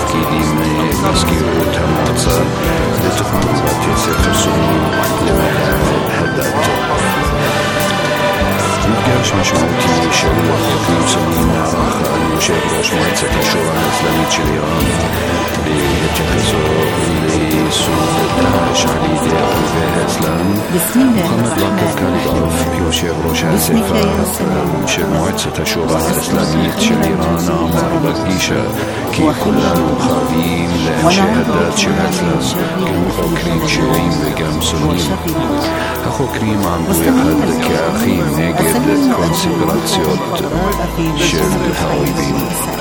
תפקידים מזכירות המועצה לתוכנית בתי ספר סונים למדע הדת. מפגש משמעותי של חוקרים סונים נערך על יושב ראש מועצת השורא האסלאמית של איראן בהתייחסו ליישום דאעש על ידי אויבי האסלאם. מוחמד לקב קלידרוב, יושב ראש האספה של מועצת השורא האסלאמית של איראן, אמר בפגישה כי כולנו חייבים לאנשי הדת של האסלאם, גם חוקרים שיעים וגם סונים. החוקרים עמדו יחד כאחים נגד קונספירציות של האויבים.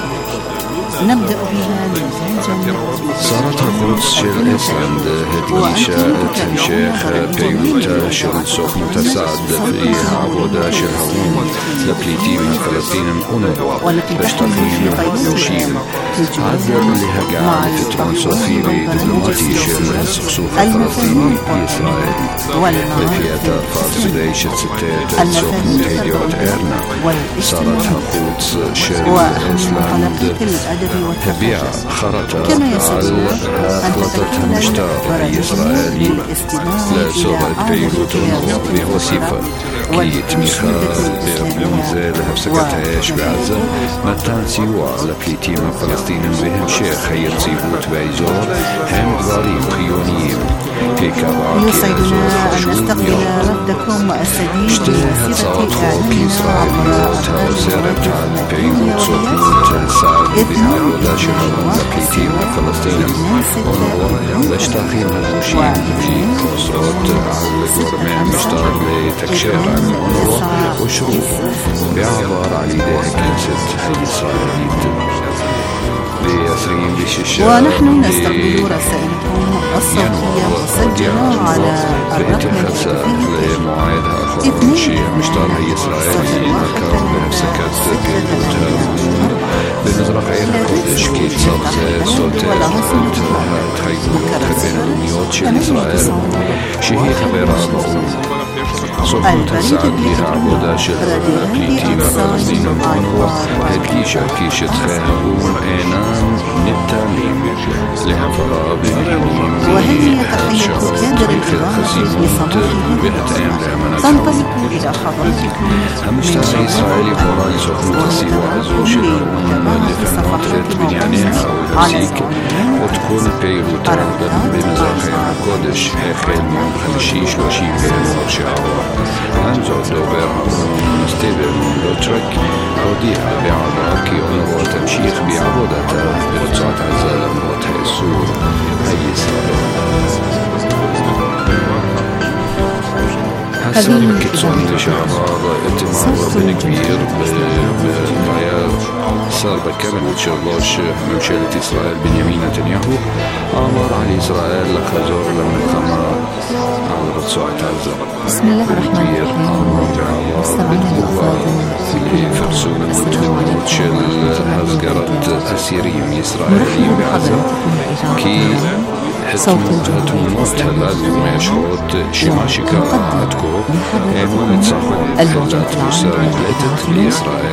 שרת החוץ של איסלנד הדגישה את המשך פעילותה של סוכנות הסעד והעבודה של האו"ם לפליטים הפלסטינים אונר"א בשטחים הכבושים עד להגעה לפתרון סופי ודיפלומטי של הסכסוך הפלסטיני-ישראל. לפי אתר פארס טודיי שציטט את סוכנות ידיעות אירנה, שרת החוץ של איסלנד הביעה חרטה על החלטת המשטר הישראלי לעצור את פעילות אונר"א והוסיפה כי תמיכה בארגון זה להפסקת האש בעזה, מתן סיוע לפליטים הפלסטינים והמשך היציבות באזור הם דברים חיוניים. היא קבעה כי האזור חשוב מאוד. שתי הצעות חוק ישראליות האוסרת על פעילות סוכנות הסעד והעבודה של הפליטים הפלסטינים אונר"א בשטחים הכבושים ואוסרות על גורמי המשטר לתקשר עם אונר"א אושרו בעבר על ידי הכנסת הישראלית. ونحن نستقبل رسائلكم الصوتية مسجلة على الرقم الهاتفي 2 המשטר הישראלי נקב בהפסקת פעילותה במזרח העיר הקודש כי צו זה סותר את ההתחייבויות הבינלאומיות של ישראל שהיא חברה באו"ם. סוכנות הסעד והעבודה של הפליטים הפלסטינים אונר"א הדגישה כי שטחי האו"ם אינם ניתנים להעברה במחירים שהצריך חסינות בהתאם לאמנת האו"ם. המשטר הישראלי הורה לסוכנות הסיוע הזו של האו"ם לפנות את בנייניה ולהפסיק את כל פעילותה במזרח העיר הקודש החל מיום חמישי 30 בינואר שעבר. זאת דובר האו"ם סטיבן לוטרק הודיע בעבר כי אונר"א תמשיך בעבודתה ברצועת עזה למרות האיסור הישראלי. השר הקיצוני לשעבר איתמר בן גביר והיה שר בקבינט של ראש ממשלת ישראל בנימין נתניהו אמר על ישראל לחזור למלחמה על רצועת עזה. بسم الله الرحمن الرحيم. مستمعينا الأفاضل לפרסום המדיניות של הסגרת אסירים ישראלים בעזה כי התמונות הללו מאשרות שמה שקרה עד כה אינו ניצחון חלת מוסר מוחלטת לישראל.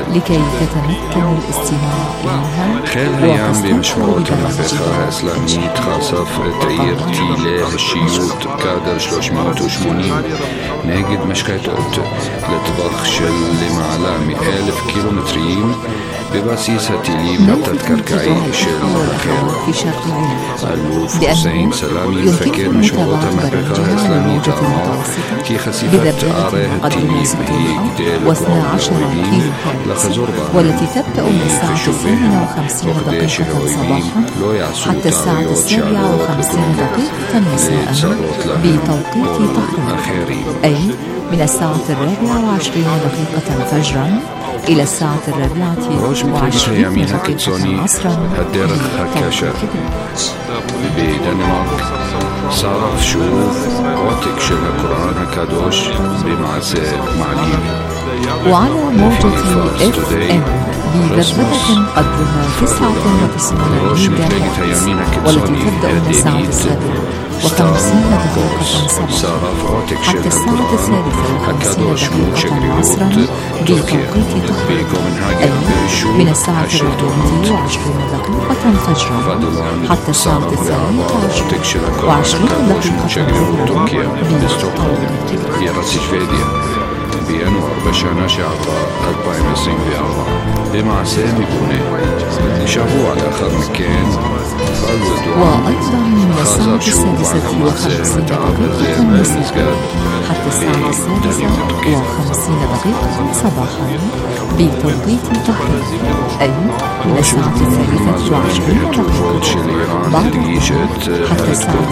חיל הים במשמרות המהפכה האסלאמית חשף את העיר טילה השיעיות קאדר 380 נגד משחטות לטווח של למעלה מ1,000 קילומטרים בבסיס הטילים התת-קרקעי של החיל. אלוף חוסיין סלאמי מפקד משמרות המהפכה האסלאמית אמר כי חשיפת ערי הטילים היא כדי לקרוא לאויבים לחזור בהם וחישוביהם וכדי שהאויבים לא יעשו טעויות שעלולות לגרום לצרות להם או אחרים. من الساعة 24:20 فجرا إلى الساعة 24:20 عصرا הדרך הקשה בדנמרק שרף שוב עותק של הקוראן הקדוש במעשה מעליב. وعلى موجة FM بذبذبة قدرها 99 ميجا والتي تبدأ من الساعة 7 صباحا حتى الساعة 3:50 عصرا بتوقيت طهران، أي من الساعة 24 دقيقة فجرا حتى الساعة 23:20 دقيقة بيانوار بشانا شعبا 2024 بمعسى ميبوني شافوا على آخر مكان وأيضا من الساعة 6:50 دقيقة مساء حتى الساعة 6:50 دقيقة صباحا بتوقيت طهران، أي من الساعة 23:20 بعد حتى الساعة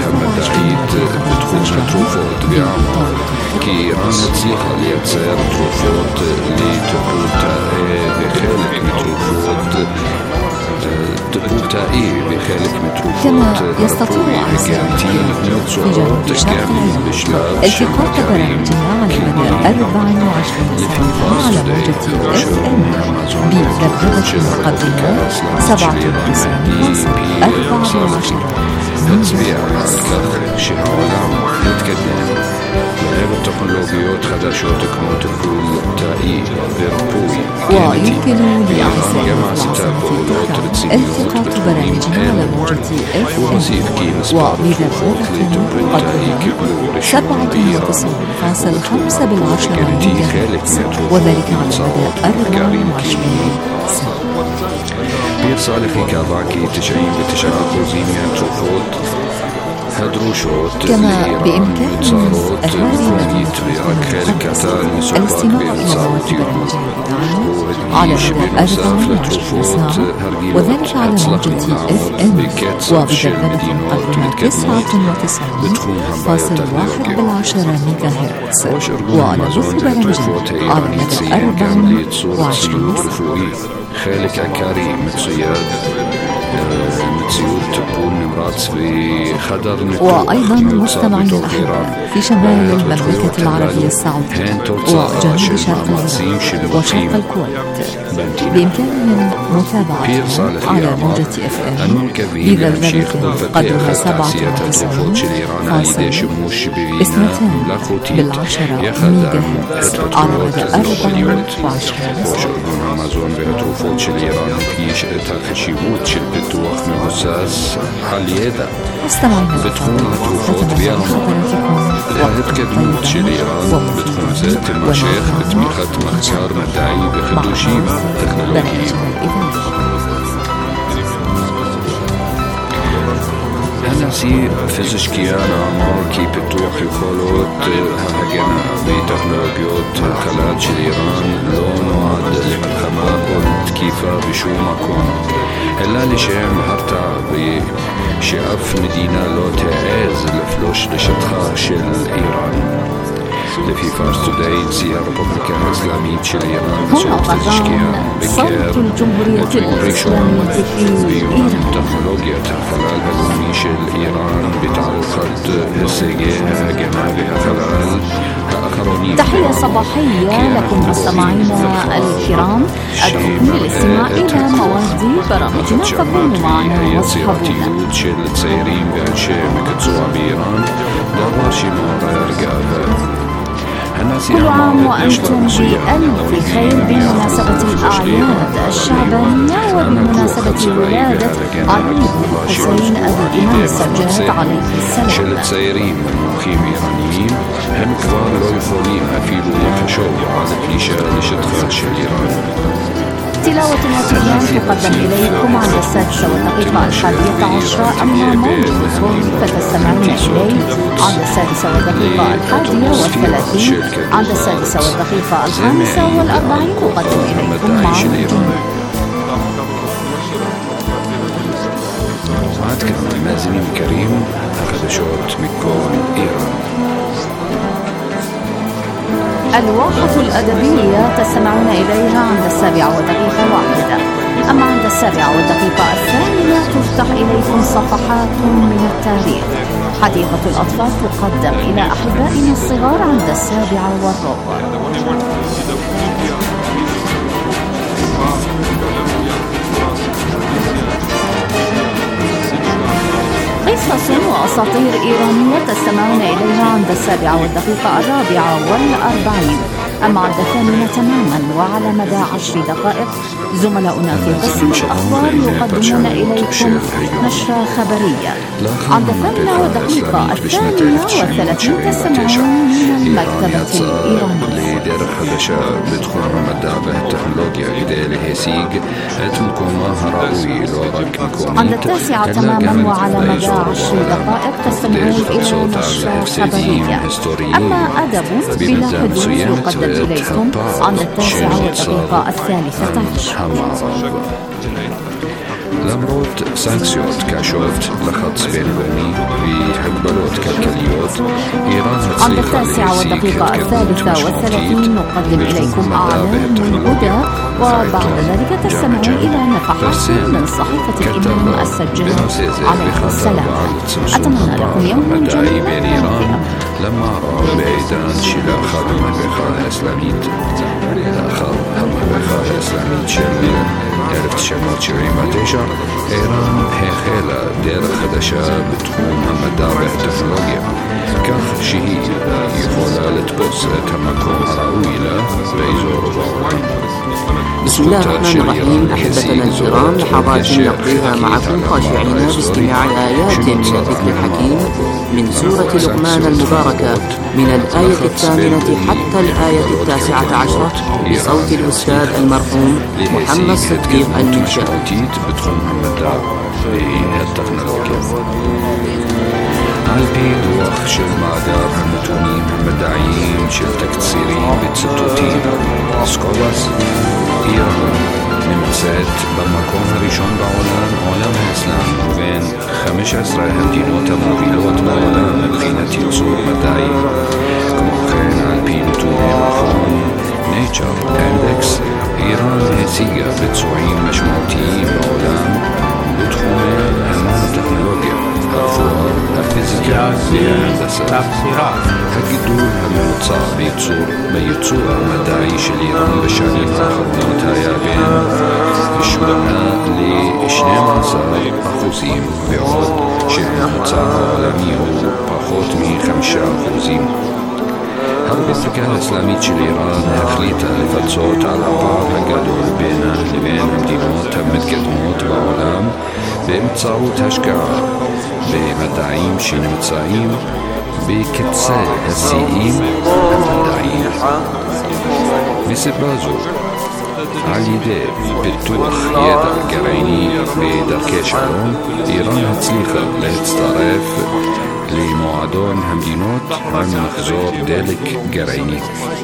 3:00 ليتصير تروفوت لتبوتا بخالق متروفوت تبوتا بخالق متروفوت كما يستطيع الإنسان في جنوب شرق العراق التقاط برامجنا على مدى 24 ساعة على موجة FM بذبذبة المقدمات 97.14 تتبيع شهوة نتقدم تكنولوجيات خدشات كما تقول تائي بربوي ويمكن لأعزائي التقاط برامجنا على موجة FM وبذبذبة قدرها 97.5 ميجاهرتز، وذلك على مدى 24 ساعة. بيرصالخي كاباكي 99.9 تروفوت كما بإمكان أهالي الاستماع إلى مواد برامجنا على مدى 24 ساعة، وذلك على موجة FM وبذبذبة قدرها 99.1 ميجاهرتز، ونبث برامجنا على مدى 24 ساعة. خالك كريم متسيود تكون نمرات بخدر وأيضا مستمعين الأحباء في شمال المملكة العربية السعودية وجنوب شرق العراق وشرق الكويت بإمكانهم متابعتنا على موجة FM بذبذبة قدرها 97.12 ميجاهرتز على مدى 24 مستمعينا بتكون تروفوت بيانو لهت كدموت شليران بتكون ذات المشايخ بتميخت مختار مدعي بخدوشي تكنولوجيا أنا سي فيزيشكيانا ماركي بتوح يقولوت هاجنا بتكنولوجيات خلال شليران لون وعد لملخمة قلت كيفا بشو ما كون إلا لشام هرتا بشعف مدينة لو تعز الفلوش لشتخا شل إيران لفي فارس توداي سي ربوبليكا الإسلامية شل إيران هنا صوت الجمهورية الإسلامية في إيران تكنولوجيا خلال هدومي شل إيران بتعرقات السيجيها جمالها خلال تحية صباحية لكم مستمعينا الكرام، أدعوكم للاستماع إلى مواد برامجنا، فكونوا معنا واصحبونا. كل عام وأنتم بألف خير بمناسبة الأعياد الشعبانية وبمناسبة ولادة علي حسين أبو الإمام السجاد عليه السلام. شلة سيرين مقيم إيرانيين هم كبار لا يفضلين أفيدوا يخشوا على كليشة لشتخة شليران. تلاوة الأيام تقدم إليكم عند 6:11 أما موعدكم فتستمعون إليه عند 6:31 عند 6:45 نقدم إليكم مع الجمهور. عاد كان مازنين كريم أخذ شوط مكون إيران. الواحة الأدبية تستمعون إليها عند 7:01، أما عند 7:02 تفتح إليكم صفحات من التاريخ. حديقة الأطفال تقدم إلى أحبائنا الصغار عند 7:15. قصص أساطير إيرانية تستمعون إليها عند 7:40. أما عند 8 تماما وعلى مدى 10 دقائق زملاؤنا في قسم الأخبار يقدمون إليكم نشرة خبرية. عند 8:32 تستمعون من المكتبة الإيرانية. عند 9 تماما وعلى مدى 10 دقائق تستمعون إلى نشرة خبرية. أما أدب بلا حدود يقدم إليكم عند 9:13. למרות סנקציות קשות לחץ בינלאומי והגבלות כלכליות, איראן הצליחה להשיג התקדמות משמעותית نقدم إليكم أعلام هدى وبعد ذلك تستمعون إلى نفحات من صحيفة الإمام السجاد عليه السلام. أتمنى لكم يوما جميلا. لما رأى بعيدان شلاخ المهبخة الإسلامية של 1979, איראן החלה דרך חדשה בתחום המדע והטכנולוגיה, כך שהיא יכולה לתפוס את המקום הראוי לה באזור ובעולם. بسم الله الرحمن الرحيم. أحبتنا الكرام، لحظات نقضيها معكم خاشعين باستماع آيات من الذكر الحكيم من سورة لقمان المباركة من الآية 8 حتى الآية 19 بصوت الأستاذ المرحوم محمد صديق المنشاوي. על פי דוח של מאגר הנתונים המדעיים של תקצירים וציטוטים סקובס, איראן נמצאת במקום הראשון בעולם, עולם האסלאם, ובין 15 המדינות המובילות בעולם מבחינת ייצור מדעי. כמו כן, על פי נתוני מכון Nature Index, איראן השיגה ביצועים משמעותיים בעולם בתחומי הננו-טכנולוגיה, הרפואה, הפיזיקה וההנדסה. הגידול הממוצע בייצור המדעי של איראן בשנים האחרונות היה בין 8 ל-12%, בעוד שהממוצע העולמי הוא פחות מ-5%. הרפובליקה האסלאמית של איראן החליטה לפצות על הפער הגדול בינה לבין המדינות המתקדמות בעולם באמצעות השקעה במדעים שנמצאים בקצה השיאים המדעיים. מסיבה זו, על ידי פיתוח ידע גרעיני בדרכי שלום, איראן הצליחה להצטרף למועדון המדינות עם מחזור דלק גרעיני.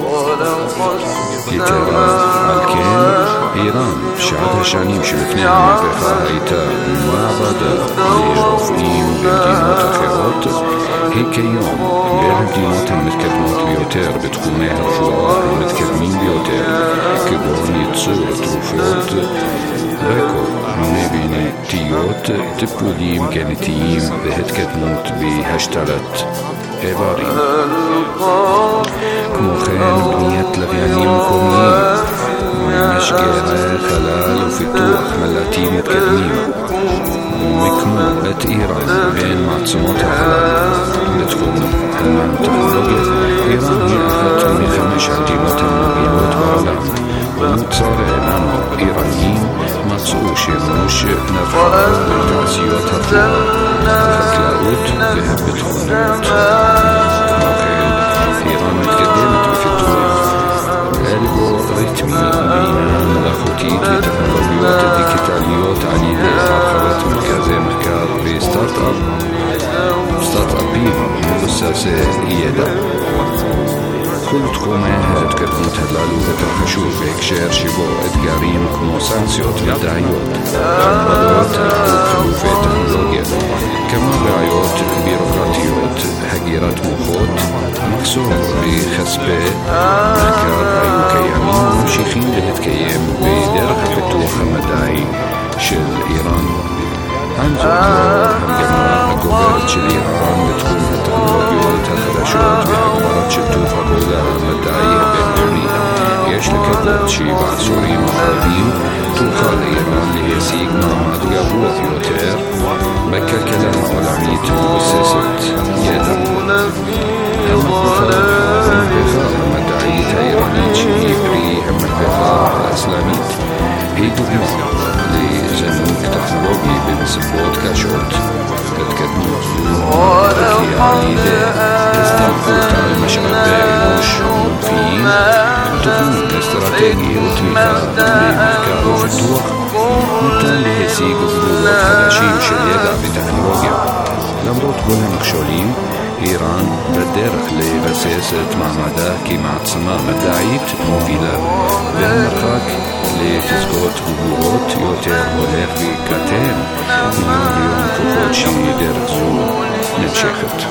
יתרה על כן, איראן, שעד השנים שלפני המהפכה הייתה מעבדה לרופאים במדינות אחרות, היא כיום בין המדינות המתקדמות ביותר בתחומי הרפואה המתקדמים ביותר, כגון ייצור תרופות, רקו-נבינתיות, טיפולים גנטיים והתקדמות בהשתלת איברים. כמו כן, בניית לוויינים מקומיים, משגרי חלל ופיתוח מל"טים מתקדמים. מיקמו את איראן בין מעצמות החלל בתחום הננו-טכנולוגיה. איראן היא אחת מ5 המדינות המובילות בעולם במוצרי ננו איראניים מצאו שימוש נרחב בתעשיות הרפואה, החקלאות והביטחוניות. כמו כן, איראן מתקדמת בפיתוח אלגוריתמי בינה מלאכותית וטכנולוגיות דיגיטליות על ידי הרחבת מרכזי מחקר וסטארט-אפים מבוססי ידע. כל תחומי ההתקדמות הללו התרחשו בהקשר שבו אתגרים כמו סנקציות מדעיות, הגבלות וחילופי טכנולוגיה, כמה בעיות בירוקרטיות, הגירת מוחות, מחסור בכספי מחקר היו קיימים וממשיכים להתקיים בדרך הפיתוח המדעי של איראן. עם זאת, המגמה הגוברת של איראן בתחום הטכנולוגיות החדשות והגברת שיתוף הפעולה המדעי הבינלאומי, יש לקוות שבעשורים הקרובים תוכל איראן להשיג מעמד גבוה יותר בכלכלה עולמית מבוססת ידע. המהפכה המדעית האיראנית שהיא פרי המהפכה האסלאמית היא דוגמה לזינוק טכנולוגי בנסיבות קשות. התקדמות זו הגיעה על ידי הסתמכות על משאבי אנוש מו"פיים, תוכנית אסטרטגית ותמיכה במחקר ופיתוח. ניתן להשיג גבולות חדשים של ידע וטכנולוגיה. למרות כל המכשולים, איראן בדרך לבסס את מעמדה כמעצמה מדעית מובילה, והמרחק לתזכורות גבוהות יותר הולך וקטן מיום ליום ככל שדרך זו נמשכת.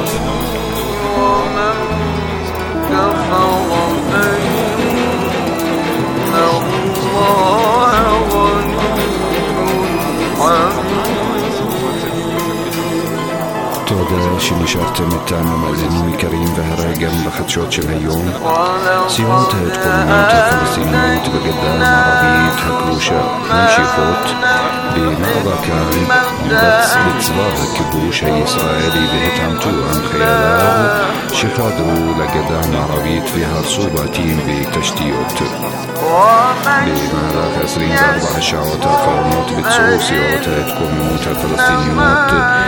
תודה שנשארתם איתנו מאזינים יקרים, והרגע בחדשות של היום. סיעות ההתקוממות הפלסטיניות בגדה המערבית הכבושה ממשיכות במאבקן בצבא הכיבוש הישראלי והתעמתו עם חייליו שחדרו לגדה המערבית והרסו בתים ותשתיות. במהלך 24 השעות האחרונות ביצעו סיעות ההתקוממות הפלסטיניות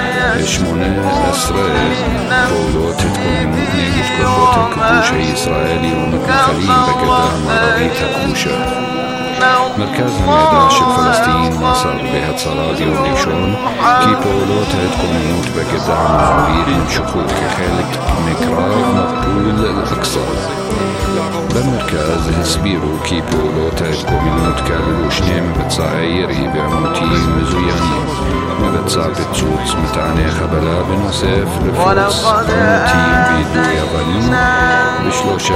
18 פעולות התקוממות נגד כוחות הכיבוש הישראלי ומתנחלים בגדה המערבית הכבושה. מרכז המידע של פלסטין מסר בהצהרה ביום ראשון כי פעולות ההתקוממות בגדה המערבית נמשכו כחלק מקרב מבול אל-אקצא. במרכז הסבירו כי פעולות ההתקוממות כללו 2 מבצעי ירי בעימותים מזוינים, מבצע פיצוץ מטעני חבלה בנוסף לפרוץ עימותים ויידוי אבנים ב13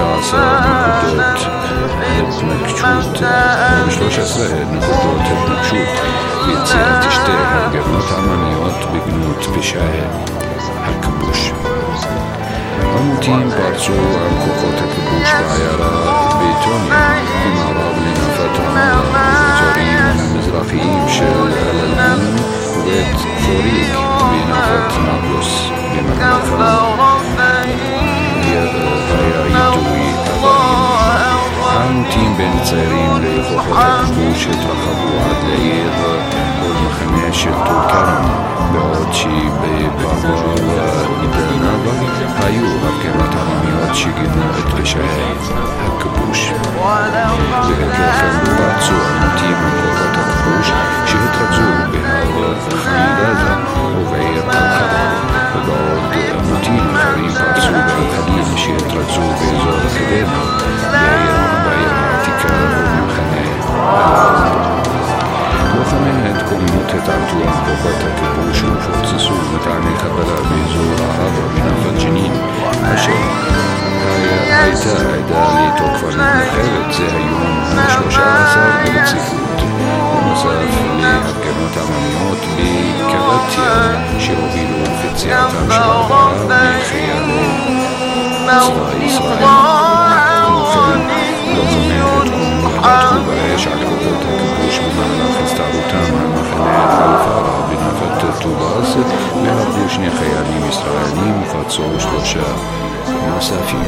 נקודות התנגשות ויצירת שתי הפגנות עממיות בגנות פשעי הכיבוש. עימותים פרצו על כוחות הכיבוש בעיירה ביתוניה במערב לנפת רמאללה באזורים המזרחיים של אל-עלמין ובית פוריק בנפת נבלוס. במהלכם היה יידוי אבנים. העימותים בין צעירים לכוחות הכיבוש התרחבו עד לעיר ולמחנה של טול כרם, בעוד שבבאבו ובנאבה היו הפגנות עממיות שגינו את פשעי הכיבוש. בהמשך פרצו עימותים עם כוחות הכיבוש שהתרכזו בהר חליל ובעיר אל-חרם, ובעוד עימותים אחרים פרצו באל-חליל שהתרכזו באזור חדרה, בעיר העתיקה ובמחנה אל-עזר. לוחמי ההתקוממות התעמתו עם כוחות הכיבוש ופוצצו מטעני חבלה באזור ערבה בנפת ג'נין, אשר הייתה עדה לתוקפה מתנחלת זה היום ה-13 ברציפות, בנוסף להפגנות עממיות בקבטיה שהובילו לפציעתם של 4 מחיילי צבא ישראל. כמו כן, לוחמי ההתקוממות פתחו באש על כוחות הכיבוש במהלך הסתערותם על מחנה אל-פרעה בנפת טובאס, והרגו 2 חיילים ישראלים ופצעו 3 נוספים.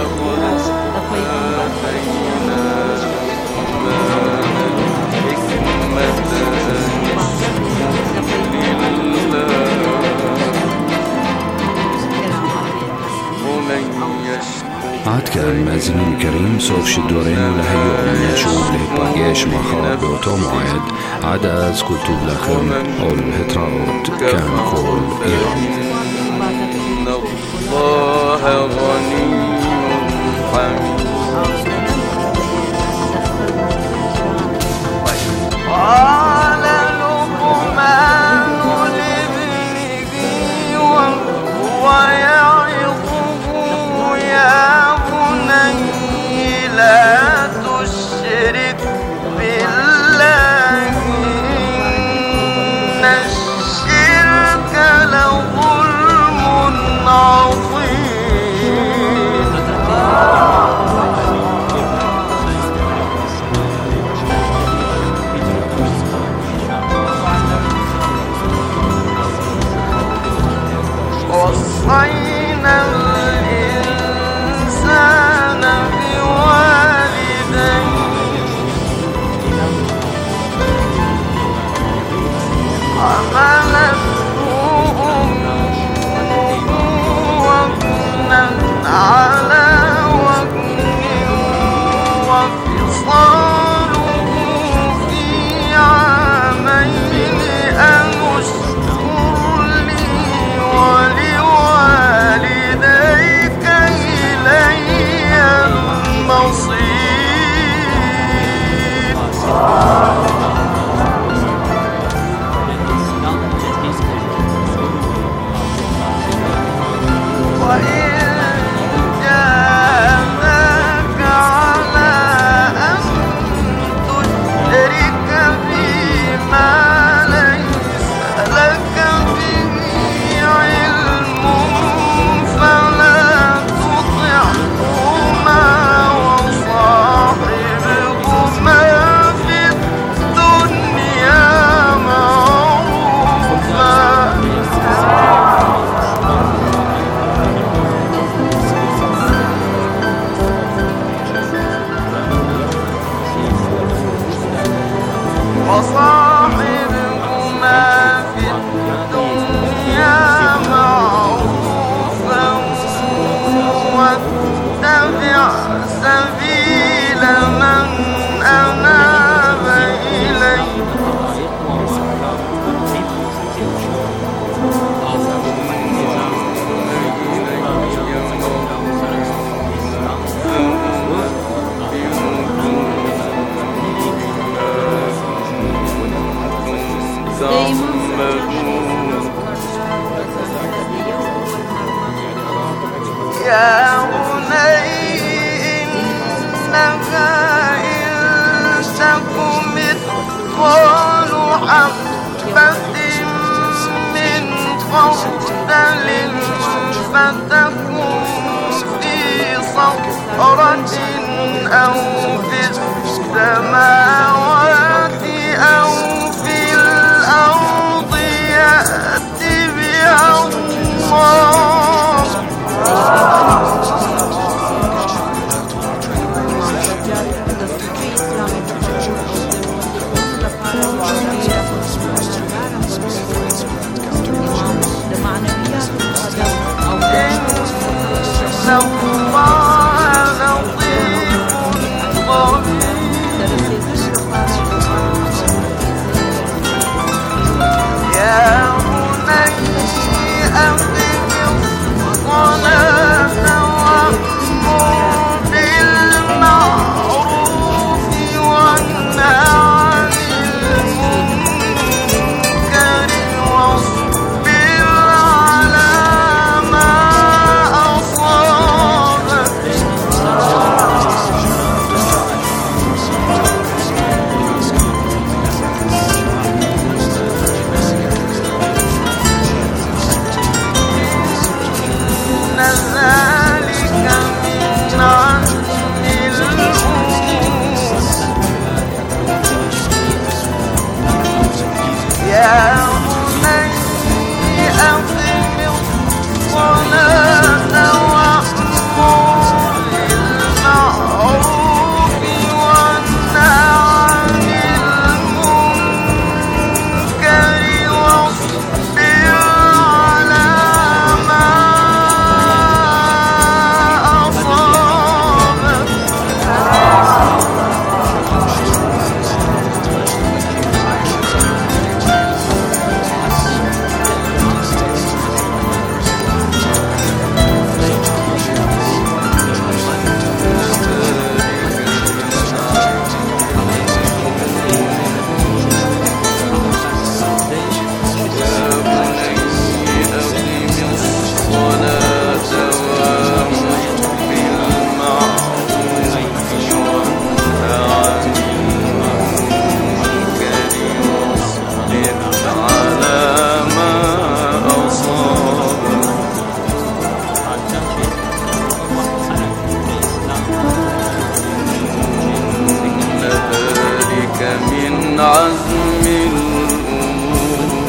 עד כאן מאזינים יקרים, סוף שידורנו להיום. נשוב להיפגש מחר באותו מועד. עד אז כל טוב לכם ולהתראות. כאן כל איראן. الشرك لظلم عظيم. وصاحبهما في الدنيا معروفا واتبع سبيل من أناب إلي يا بني إنها إن تك مثقال حبة من خردل فتكن في صخرة أو في السماوات أو في الأرض يأت بها الله عزم الأمور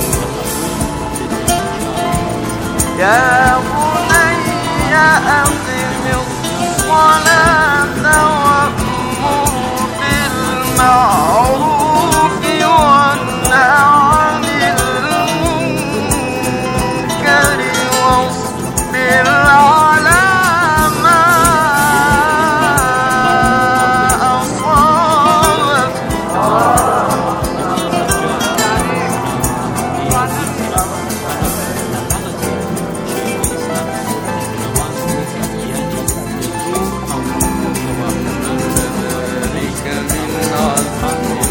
يا بني أقم الصلاة وأمر بالمعروف وانه عن المنكر واصبر على ما أصابك ذلك من عزم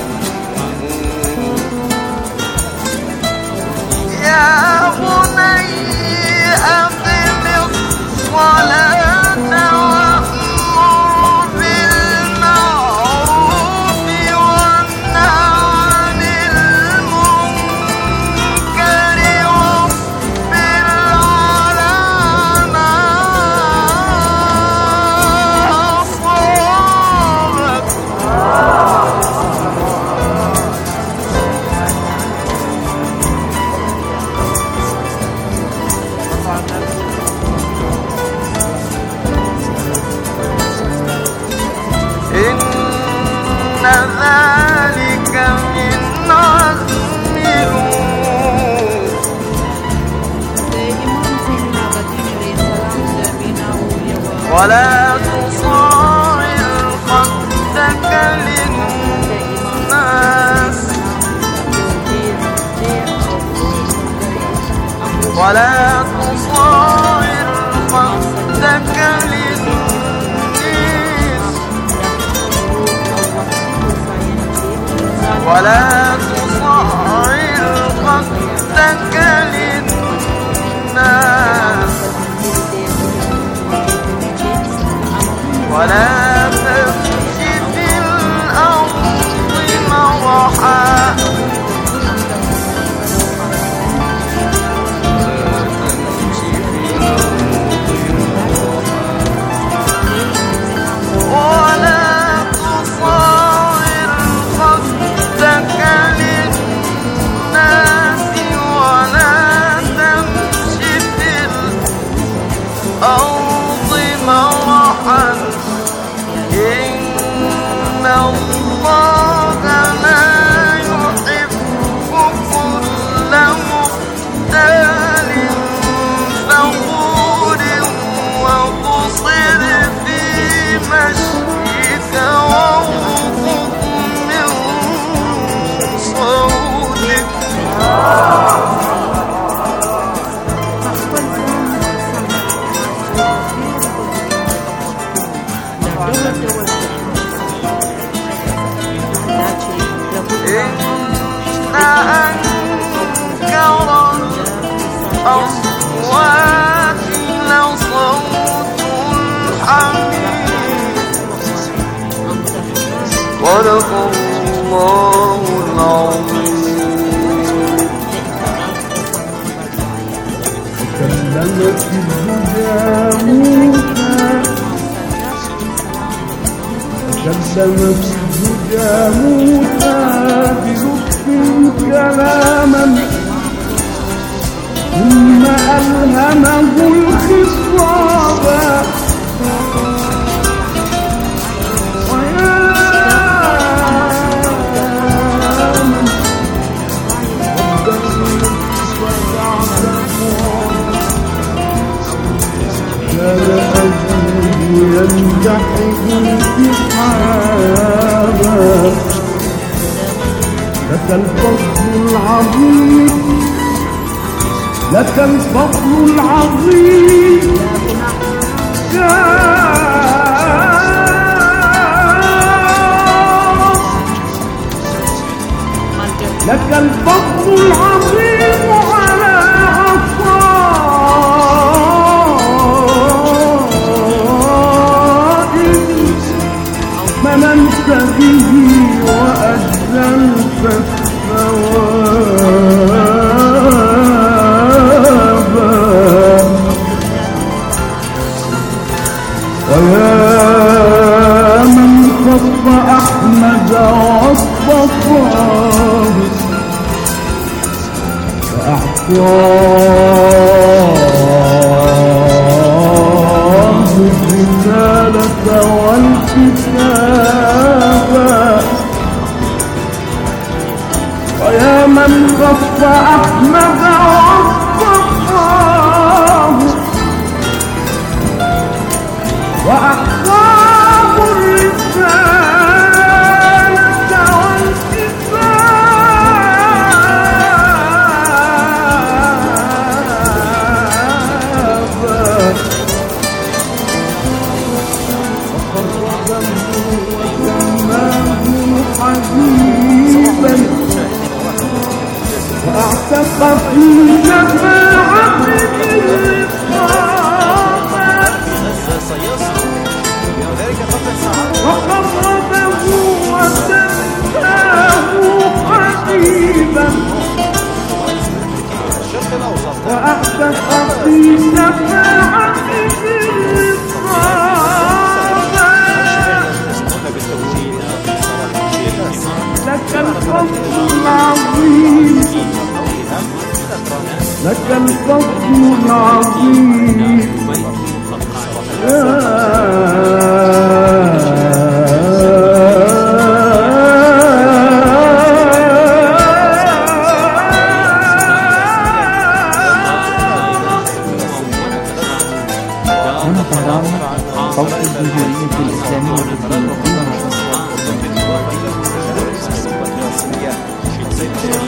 ولا تصاعر خدك للناس ولا تصاعر خدك للناس ولا تصاعر خدك للناس ولا تمشي في الأرض مرحا ولا تصاعر خدك للناس ولا تمشي في الأرض مرحا إن الله لا يحب كل مختال فخور وقصر في مشيك واغضض من صوتك إن أنكر الأصوات لصوت الحمير صدق الله العظيم كلمت الهدى موسى كلمت الهدى موسى بلطف كلاما ثم ألهمه الخصاب ويا من كان أبوه يمدحه انتحابا لك الفضل العظيم لك الفضل العظيم لك الفضل العظيم على عصائب مننت به وأجزلت الثواب ويا من خص أحمد واصطفاه فأعطاه الرسالة والكتاب ويا من خص أحمد واصطفاه وأعطاه الرسالة والكتاب وقربه وسماه حبيبا وأعتق في شفاعته وقربه وسماه حبيبا وأعتق في شفاعته لك الفضل العظيم لك الفضل العظيم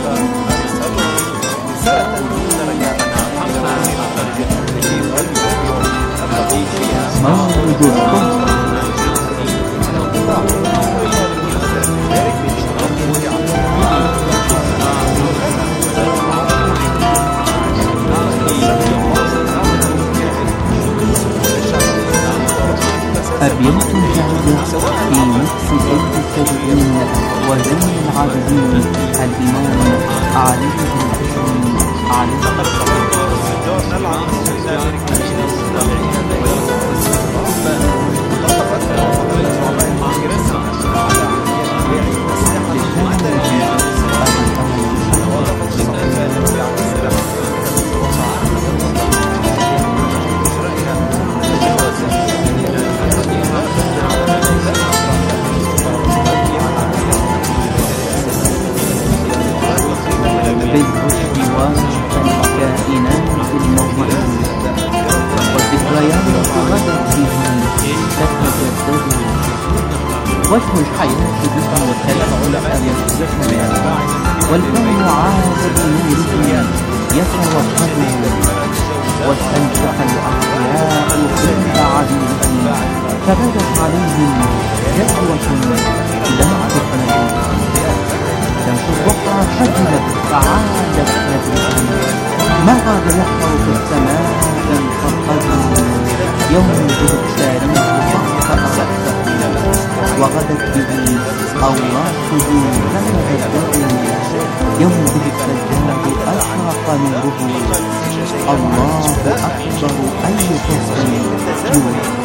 أبيات جاهزة في نفس سيد السابقين وزين العابدين الإمام علي بن الحسين عليه بالرشد والكائنات الموضوعية والذكريات غدا فيه تتجدد وجه الحياة به تلألأ مستكملا والكون عاد بنوره يتوقد واستنشق الأحياء كل عبيده فبدت عليهم جدوة لا تفنى شمس الضحى حجلت فعادت نجمة ما عاد يحضر في السماء الفرقد يوم جد التاريخ فأصبت وغدت به أوراقه فلتبدأ يوم جد السجاد أشرق نوره الله أكبر أي فصل يولد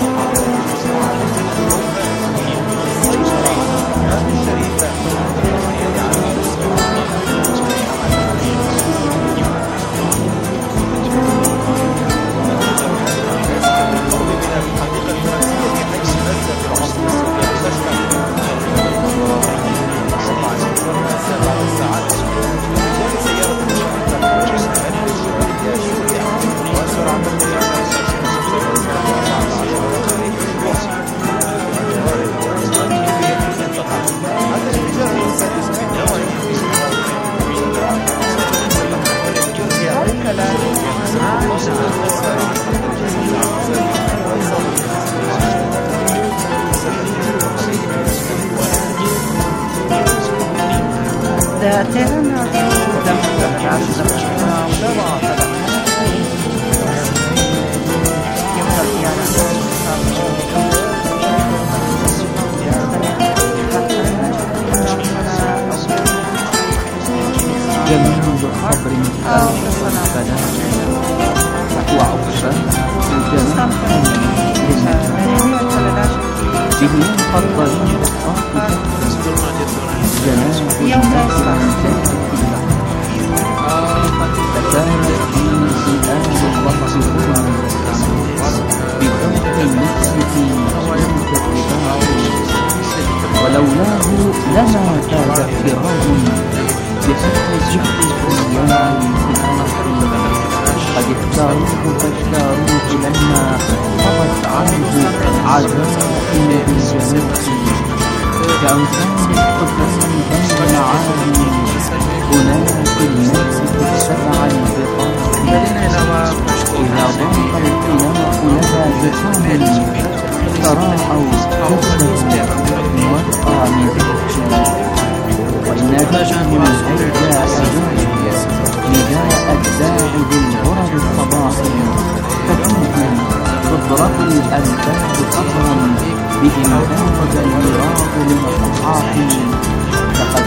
ولولاه لما فاز احترام بحسن الذكر الأيام قد اختاروه فاشتاروه لما قضت عنه عزائم بالجنوب كأوثان الحسين بين العالم هناك الناس السبع البقاع إذا ضاق الخلاف لدى بقام تراعوا جسده وارقى من ذكر وإن أجلهم الهيجاء نداء الداعي بالغرب الصباحي ففيهم تضرب الأنفاس صبرا بهم فاز الميراث للصحاح لقد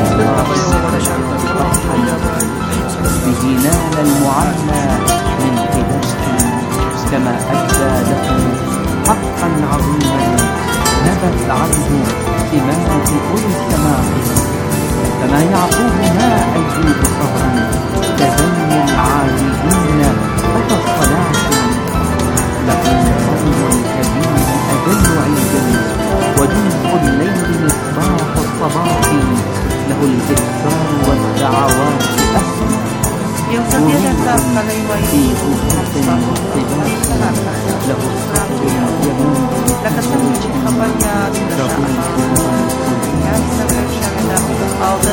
به نال المعلى من خلاف كما أدى له حقا عظيما نبت عنه إمامة أولي السماء فما يعقوب ما أجيب صبرا كزين العابدين فتى الصلاة له فضل كبير أجل عيدا ودنف الليل مصباح الصباح له الإكثار والدعوات أسمى في خطوط والصباح له الصبر يمين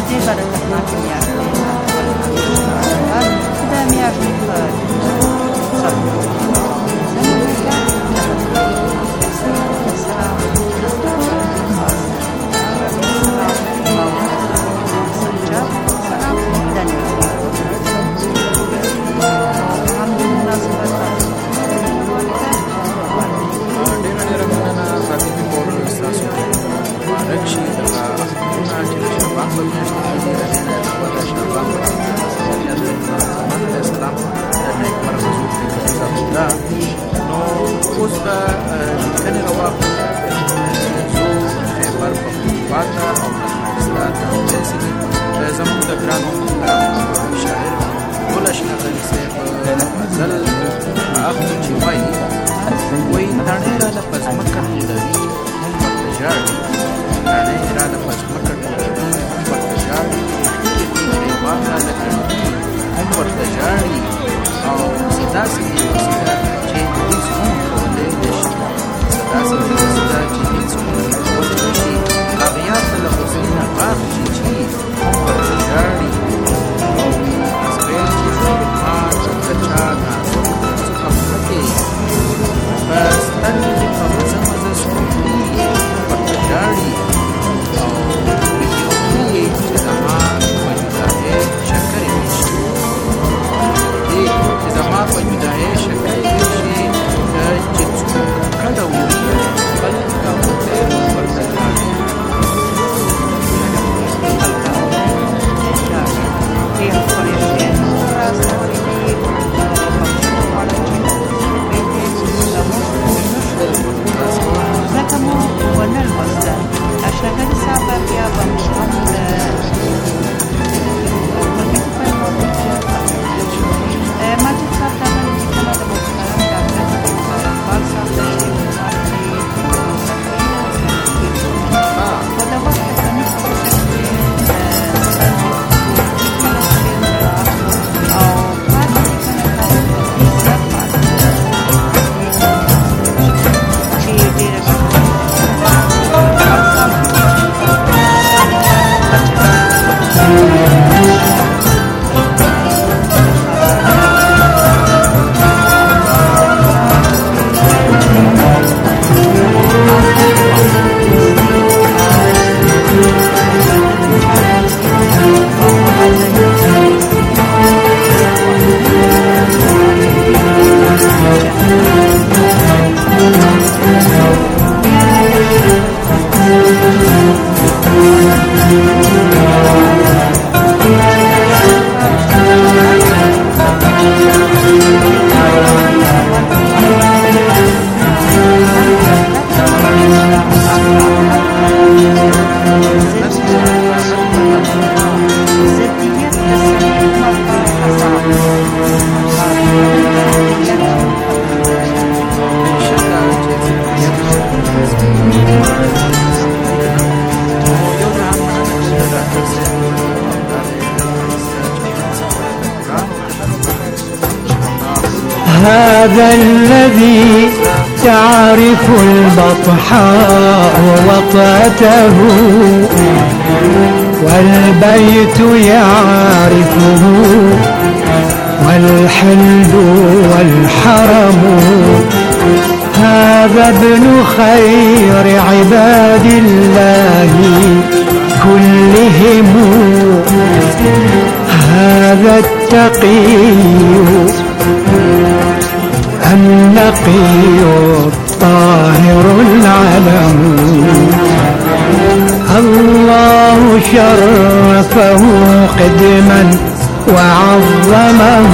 هذا الذي تعرف البطحاء وطأته والبيت يعرفه والحل والحرم. هذا ابن خير عباد الله كلهم. هذا التقي النقي الطاهر العلم. الله شرفه قدما وعظمه،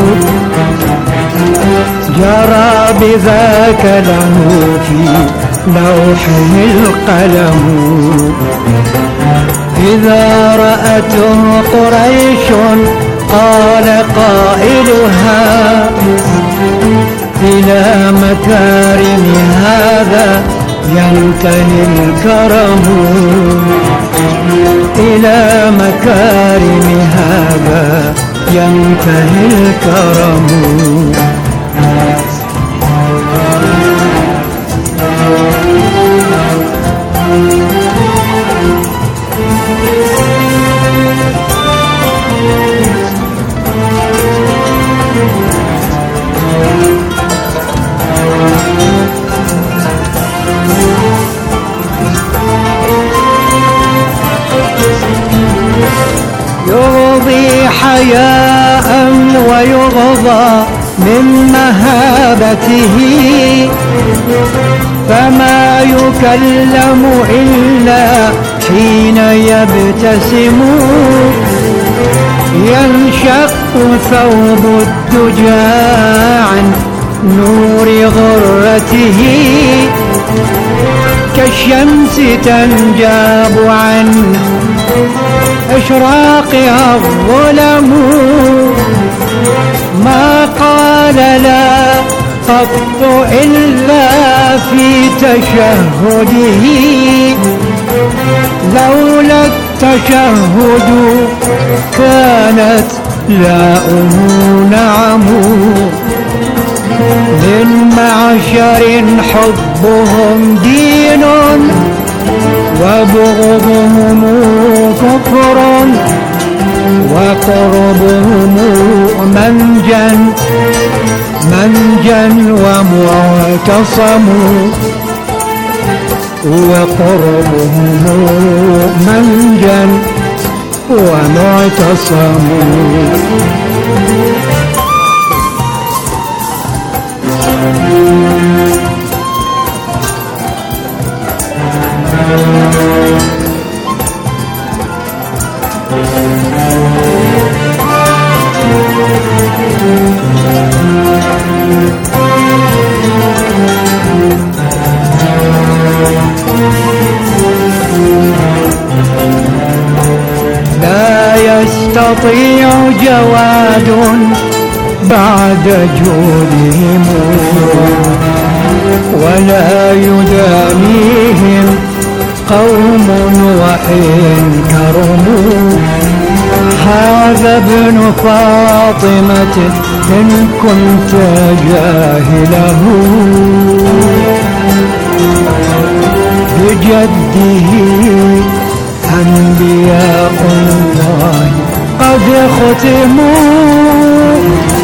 جرى بذاك له في لوحه القلم. إذا رأته قريش قال قائلها إلى مكارم هذا ينتهي الكرم. إلى مكارم هذا ينتهي الكرم. حياء ويغضى من مهابته، فما يكلم إلا حين يبتسم. ينشق ثوب الدجى عن نور غرته، كالشمس تنجاب عن إشراقها الظلم. ما قال لا قط إلا في تشهده، لولا التشهد كانت لاؤه نعم. من معشر حبهم دين وبغضهم كفر، وقربهم منجا ومعتصم، وقربهم منجا ومعتصم. لا يستطيع جواد بعد جودهم، ولا يدانيهم قوم وإن كرموا. هذا ابن فاطمة إن كنت جاهله، بجده أنبياء الله قد ختموا،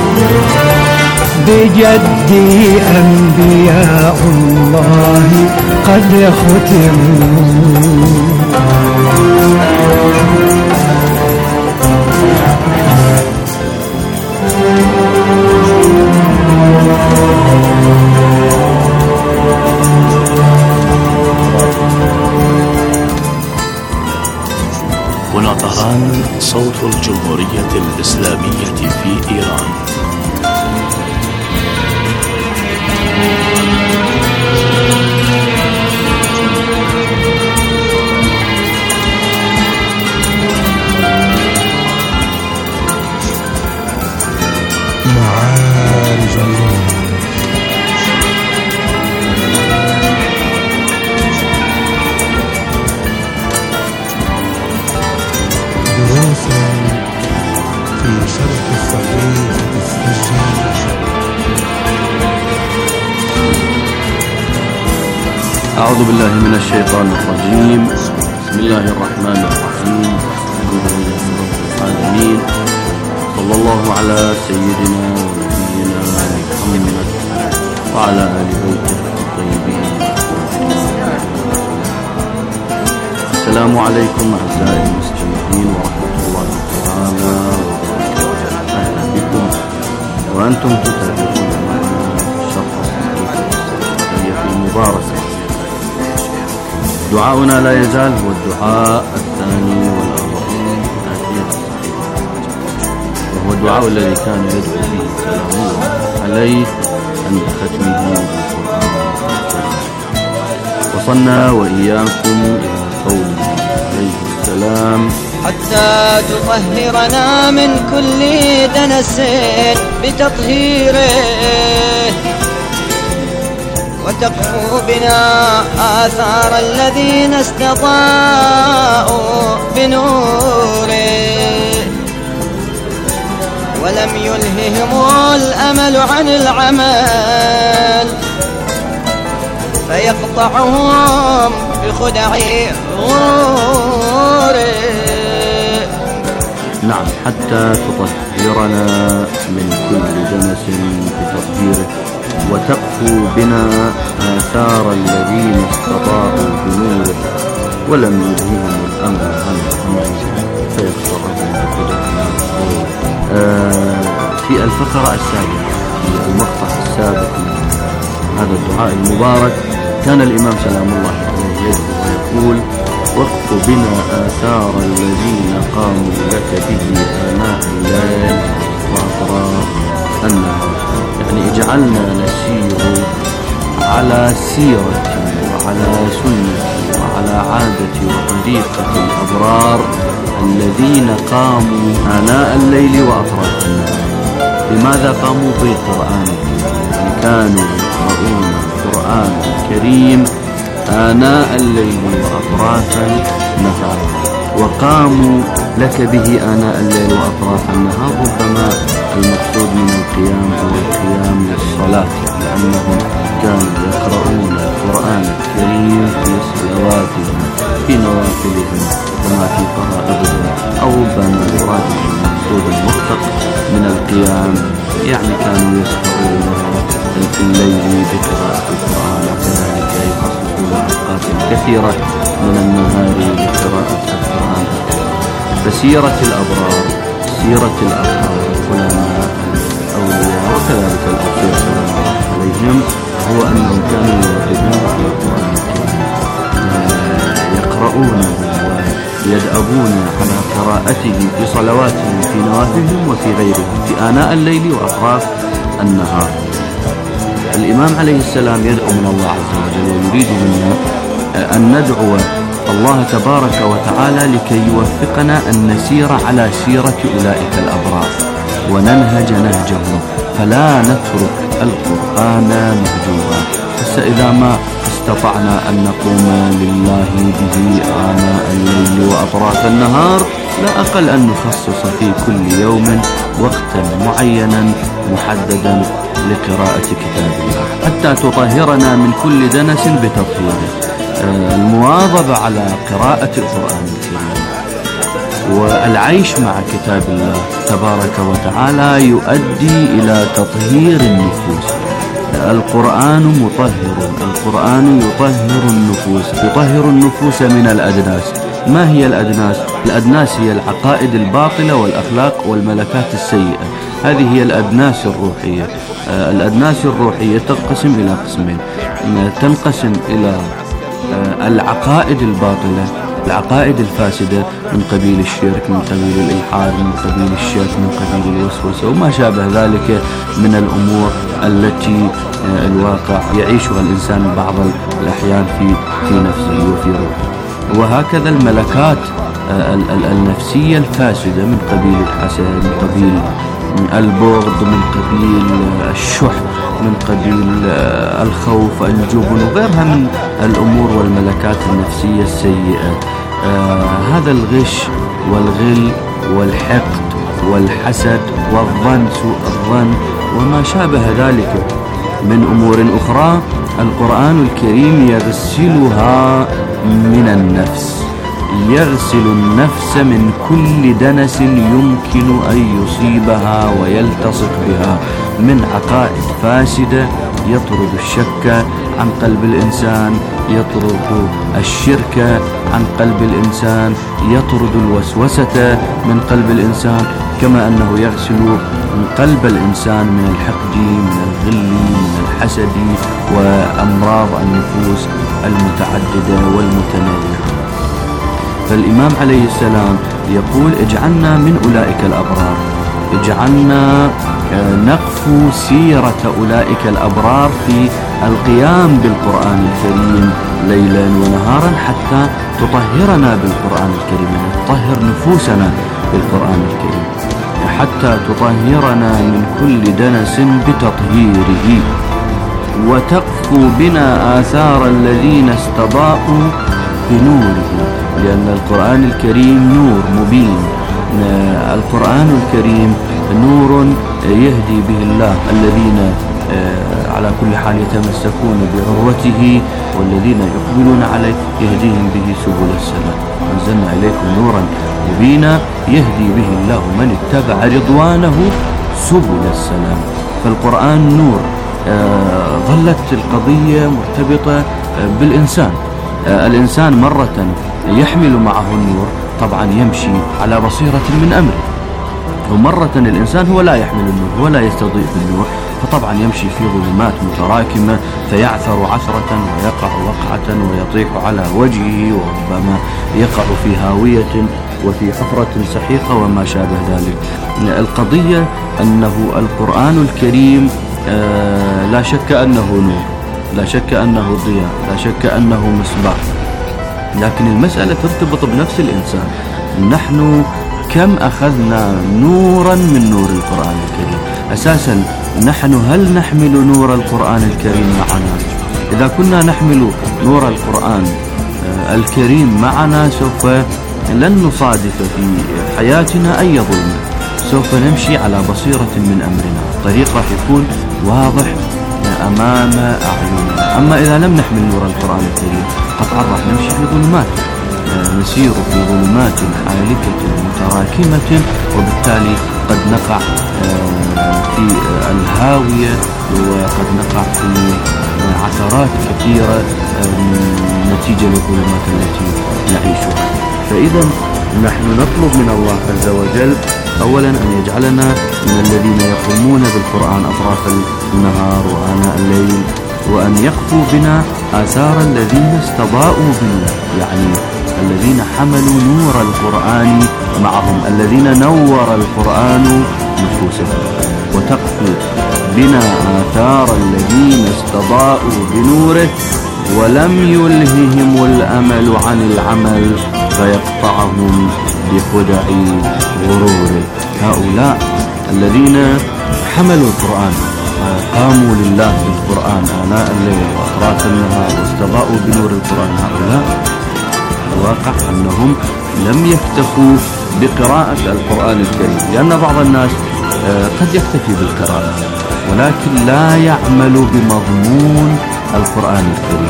بجده أنبياء الله قد ختموا. هنا طهران، صوت الجمهورية الإسلامية في إيران. معارج النور. دروس في شرح الصحيفة السجل. أعوذ بالله من الشيطان الرجيم. بسم الله الرحمن الرحيم. الحمد لله رب العالمين، صلى الله على سيدنا ونبينا محمد وعلى آل بيته الطيبين. السلام عليكم أعزائي المستمعين ورحمة الله تعالى وبركاته. أهلا بكم وأنتم تتابعون معنا شرح الصحيفة المباركة. دعاؤنا لا يزال هو الدعاء الثاني والأربعين في هذه الصحيفة، وهو الدعاء الذي كان يدعو فيه سلام الله عليه عند ختمه بالقرآن الكريم. وصلنا وإياكم إلى قوله عليه السلام: حتى تطهرنا من كل دنس بتطهيره، وتقفو بنا آثار الذين استضاءوا بنوره، ولم يلههم الأمل عن العمل، فيقطعهم بخدع غروره. نعم، حتى تطهرنا من كل دنس بتطهيره، وتقفو بنا آثار الذين استطاعوا بنوره، ولم يلههم الأمل عن العمل، فيقطعهم بخدع غروره. في الفقرة السابقة في المقطع السابق من هذا الدعاء المبارك كان الإمام سلام الله عليه يدعو ويقول: وقف بنا آثار الذين قاموا لك به آناء الليل وأطراف النهار. يعني اجعلنا نسير على سيرة وعلى سنة وعلى عادة وطريقة الأبرار الذين قاموا آناء الليل وأطراف النهار. لماذا قاموا بالقرآن؟ يعني كانوا يقرؤون القرآن الكريم آناء الليل وأطراف النهار، وقاموا لك به آناء الليل وأطراف النهار. ربما المقصود من القيام هو القيام للصلاة، لأنهم كانوا يقرؤون القرآن الكريم في صلواتهم في نوافلهم وما في فرائضهم. أو ربما يراد المقصود المطلق من القيام يعني كانوا يسهرون في الليل بقراءة القرآن، وكذلك يخصصون أوقات كثيرة من النهار لقراءة القرآن. فسيرة الأبرار، سيرة الأطهار العلماء الأولياء وكذلك الأوصياء سلام الله عليهم هو أنهم كانوا يرددون في القرآن الكريم، يقرؤونه ويدأبون على قراءته في صلواتهم في نوافلهم وفي غيرهم في آناء الليل وأطراف النهار. الإمام عليه السلام يدعو من الله عز وجل ويريد منا أن ندعو الله تبارك وتعالى لكي يوفقنا أن نسير على سيرة أولئك الأبرار وننهج نهجهم، فلا نترك القرآن مهجورا. فإذا ما استطعنا أن نقوم لله به آناء الليل وأطراف النهار، لا أقل أن نخصص في كل يوم وقتا معينا محددا لقراءة كتاب الله حتى تطهرنا من كل دنس بتطهيره. المواظبة على قراءة القرآن الكريم والعيش مع كتاب الله تبارك وتعالى يؤدي إلى تطهير النفوس. القرآن مطهر، القرآن يطهر النفوس، يطهر النفوس من الأدناس. ما هي الأدناس؟ الأدناس هي العقائد الباطلة والأخلاق والملكات السيئة، هذه هي الأدناس الروحية. الأدناس الروحية تنقسم إلى قسمين، تنقسم إلى العقائد الباطلة، العقائد الفاسدة من قبيل الشرك، من قبيل الإلحاد، من قبيل الشك، من قبيل الوسوسة وما شابه ذلك من الأمور التي الواقع يعيشها الإنسان بعض الأحيان في نفسه وفي روحه. وهكذا الملكات النفسية الفاسدة من قبيل الحسد، من قبيل البغض، من قبيل الشح، من قبيل الخوف، الجبن وغيرها من الأمور والملكات النفسية السيئة. هذا الغش والغل والحقد والحسد والظن، سوء الظن وما شابه ذلك من أمور أخرى، القرآن الكريم يغسلها من النفس، يغسل النفس من كل دنس يمكن أن يصيبها ويلتصق بها من عقائد فاسدة، يطرد الشك عن قلب الإنسان، يطرد الشرك عن قلب الإنسان، يطرد الوسوسة من قلب الإنسان، كما أنه يغسل قلب الإنسان من الحقد، من الغل، من الحسد وأمراض النفوس المتعددة والمتنوعة. فالإمام عليه السلام يقول: اجعلنا من أولئك الأبرار، اجعلنا نقفو سيرة أولئك الأبرار في القيام بالقرآن الكريم ليلا ونهارا حتى تطهرنا بالقرآن الكريم، يعني تطهر نفوسنا بالقرآن الكريم، حتى تطهرنا من كل دنس بتطهيره، وتقفو بنا آثار الذين استضاءوا بنوره، لأن القرآن الكريم نور مبين. القرآن الكريم نور يهدي به الله الذين على كل حال يتمسكون بعروته، والذين يقبلون عليه يهديهم به سبل السلام. أنزلنا إليكم نورا مبينا يهدي به الله من اتبع رضوانه سبل السلام. فالقرآن نور. ظلت القضية مرتبطة بالإنسان. الإنسان مرة يحمل معه النور، طبعا يمشي على بصيرة من أمره، ومرة الإنسان هو لا يحمل النور ولا يستضيء بالنور، فطبعا يمشي في ظلمات متراكمة فيعثر عثرة ويقع وقعة ويطيح على وجهه، وربما يقع في هاوية وفي حفرة سحيقة وما شابه ذلك. القضية أنه القرآن الكريم لا شك أنه نور، لا شك أنه ضياء، لا شك أنه مصباح، لكن المسألة ترتبط بنفس الإنسان. نحن كم أخذنا نورا من نور القرآن الكريم؟ أساسا نحن هل نحمل نور القرآن الكريم معنا؟ إذا كنا نحمل نور القرآن الكريم معنا سوف لن نصادف في حياتنا أي ظلم، سوف نمشي على بصيرة من أمرنا، الطريق راح يكون واضح أمام أعيننا. أما إذا لم نحمل نور القرآن الكريم قطعا راح نمشي في ظلمات، نسير في ظلمات حالكة متراكمة، وبالتالي قد نقع في الهاوية وقد نقع في عثرات كثيرة نتيجة للظلمات التي نعيشها. فإذا نحن نطلب من الله عز وجل أولا أن يجعلنا من الذين يقومون بالقرآن أطراف النهار وآناء الليل، وأن يقفوا بنا آثار الذين استضاءوا بالله، يعني الذين حملوا نور القرآن معهم، الذين نور القرآن نفوسهم، وتقفوا بنا آثار الذين استضاءوا بنوره ولم يلههم الأمل عن العمل فيقطعهم بخدع غروره. هؤلاء الذين حملوا القرآن، قاموا لله بالقرآن آناء الليل وأطراف النهار واستضاءوا بنور القرآن، هؤلاء الواقع أنهم لم يكتفوا بقراءة القرآن الكريم، لأن بعض الناس قد يكتفي بالقراءة ولكن لا يعمل بمضمون القرآن الكريم.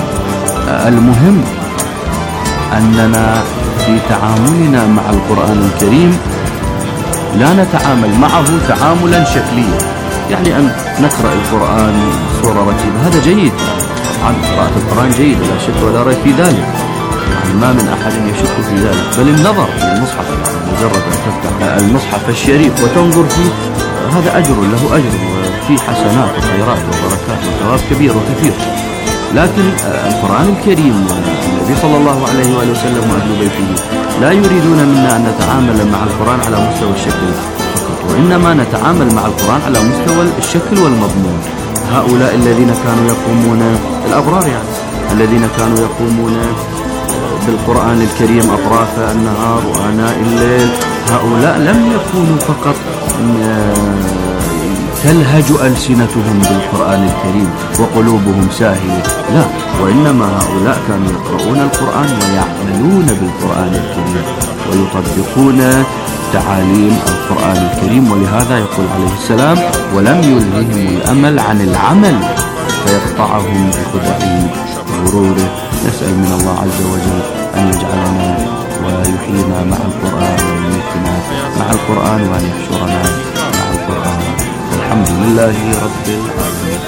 المهم أننا في تعاملنا مع القرآن الكريم لا نتعامل معه تعاملا شكليا، يعني أن نقرأ القرآن بصورة رتيبة، هذا جيد، عن قراءة القرآن جيد لا شك ولا ريب في ذلك، يعني ما من أحد يشك في ذلك، بل النظر في المصحف، يعني مجرد أن تفتح المصحف الشريف وتنظر فيه هذا أجر له أجر، وفي حسنات وخيرات وبركات وثواب كبير وكثير. لكن القرآن الكريم والنبي صلى الله عليه وآله وسلم وأهل بيته لا يريدون منا أن نتعامل مع القرآن على مستوى الشكل فقط، وإنما نتعامل مع القرآن على مستوى الشكل والمضمون. هؤلاء الذين كانوا يقومون، الأبرار يعني، الذين كانوا يقومون بالقرآن الكريم أطراف النهار وآناء الليل، هؤلاء لم يكونوا فقط تلهج ألسنتهم بالقرآن الكريم وقلوبهم ساهية، لا، وإنما هؤلاء كانوا يقرؤون القرآن ويعملون بالقرآن الكريم ويطبقون تعاليم القرآن الكريم. ولهذا يقول عليه السلام: ولم يلههم الأمل عن العمل فيقطعهم بخدع غروره. نسأل من الله عز وجل أن يجعلنا ويحيينا مع القرآن ويميتنا مع القرآن وأن يحشرنا مع القرآن. الحمد لله رب العالمين.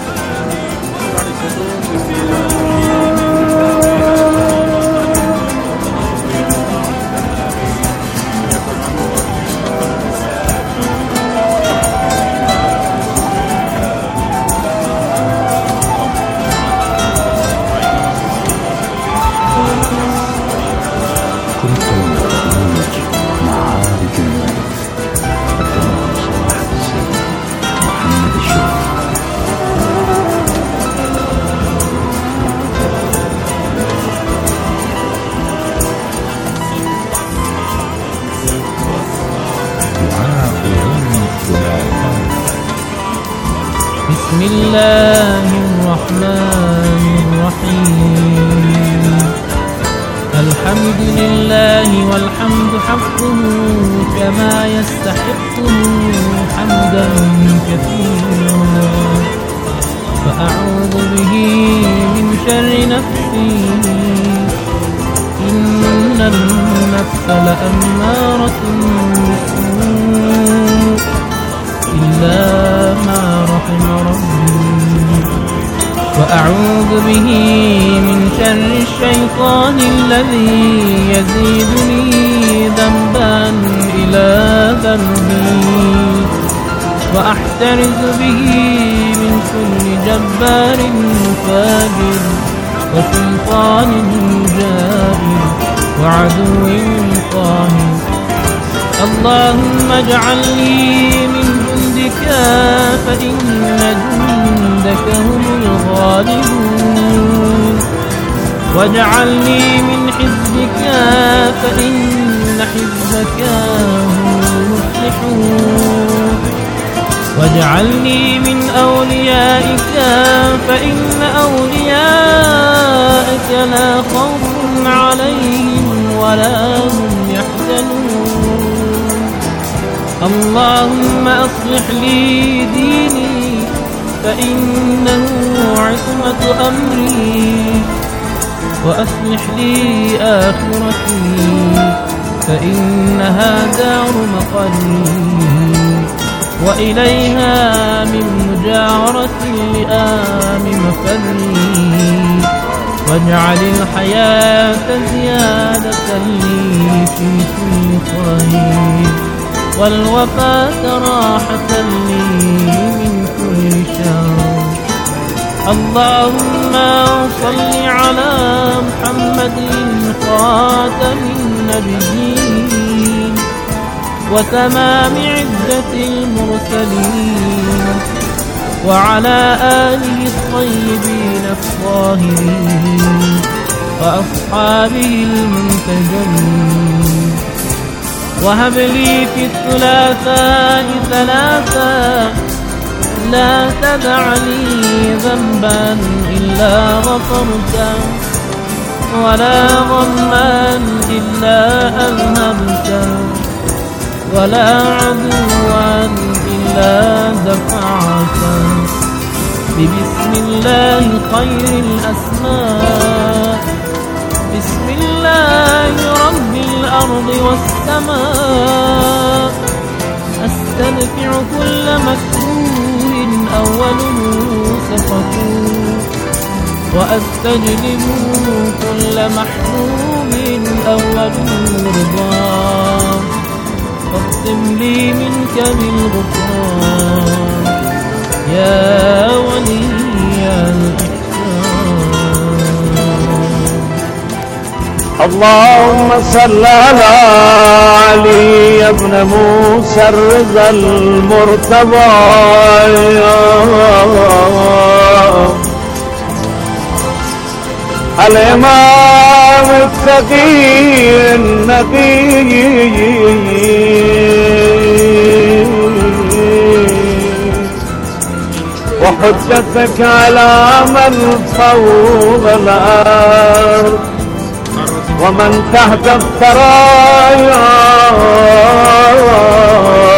بسم الله الرحمن الرحيم. الحمد لله والحمد حقه كما يستحقه حمدا كثيرا، فأعوذ به من شر نفسي إن النفس لأمارة بالسوء إلا ما رحم ربي، وأعوذ به من شر الشيطان الذي يزيدني ذنبا إلى ذنبي، وأحترز به من كل جبار فاجر وسلطان جائر وعدو قاهر. اللهم اجعل لي من جندك فإن جندك هم الغالبون، واجعلني من حزبك فإن حزبك هم المفلحون، واجعلني من أوليائك فإن أوليائك لا خوف عليهم ولا هم يحزنون. اللهم أصلح لي ديني فإنه عصمة أمري، وأصلح لي آخرتي فإنها دار مقري، وإليها من مجاورة اللئام مفري، واجعل الحياة زيادة لي في كل خير، والوفاة راحة لي من كل شر. اللهم صل على محمد خاتم النبيين وتمام عدة المرسلين، وعلى آله الطيبين الطاهرين وأصحابه المنتجبين. وهب لي في الثلاثاء ثلاثا، لا تدع لي ذنبا إلا غفرته، ولا غما إلا أذهبته، ولا عدوا إلا دفعته. ببسم الله خير الأسماء، بسم الله رب الأرض والسماء، أستدفع كل مكروه أوله سقط، وأستجلب كل محبوب أوله رضا. فاقسم لي منك بالغفران يا ولي الإحسان. اللهم صل على علي بن موسى الرضا المرتضى، الإمام التقي النقي، وحجتك على من فوق الأرض ومن تحت الثرايا.